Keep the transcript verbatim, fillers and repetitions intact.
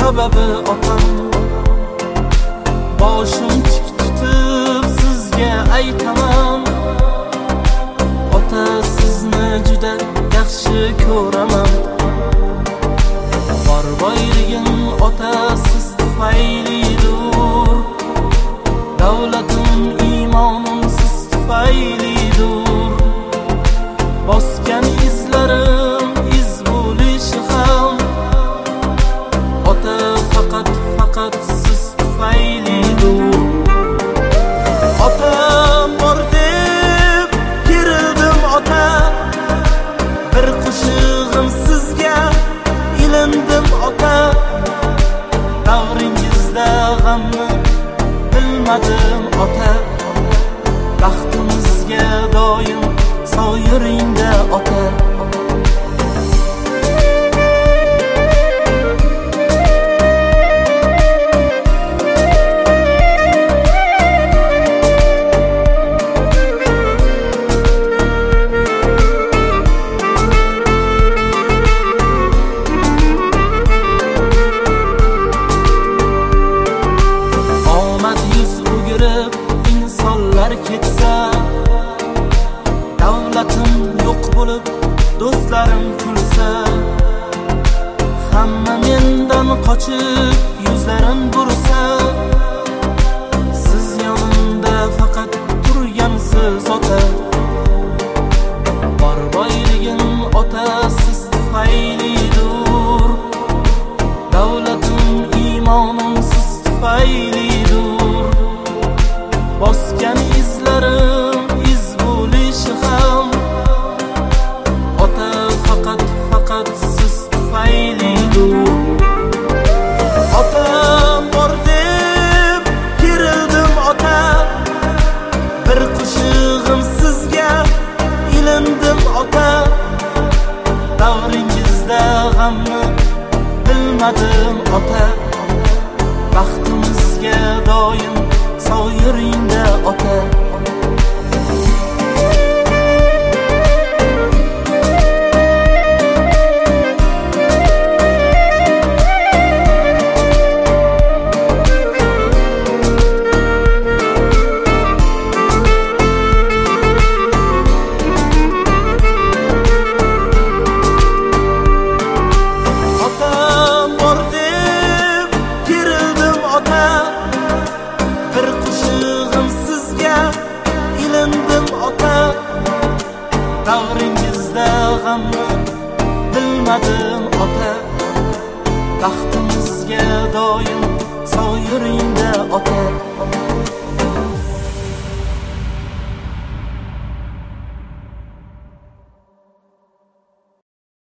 sababi otam. Boshim tik tutib sizga aytaman, ota sizni juda yaxshi ko'raman. Bor boyligim ota siz tufaylidir, davlatim imonim siz tufaylidir. Bosgan izlarim iz bo'lishi ham ota faqat faqat siz tufaylidir. Otam bor deb kerildim ota, bir qo'shig'im sizga ilindim ota. Davringizda g'amni bilmadim ota, baxtimizga doim soyiringda ota. Omad yuz o'girib insonlar ketsa, davlatim yo'q bo'lib do'stlarim kulsa, hamma mendan qochib yuzlarim bursa, siz yonimda faqat turgansiz ota. Bor boyligim ota siz tufaylidir, davlatim imonim siz tufaylidir. Bosgan izlarim iz bo'lishi ham ota faqat faqat siz tufaylidir. Otam bor deb kerildim ota, bir qo'shig'im sizga ilindim ota. Davringizda g'amni bilmadim ota, baxtimizga doim soyiringda ota. Otam bor deb kerildim ota, bir qo'shig'im sizga ilindim ota. Davringizda g'amni bilmadim ota, baxtimizga doim soyiringda ota.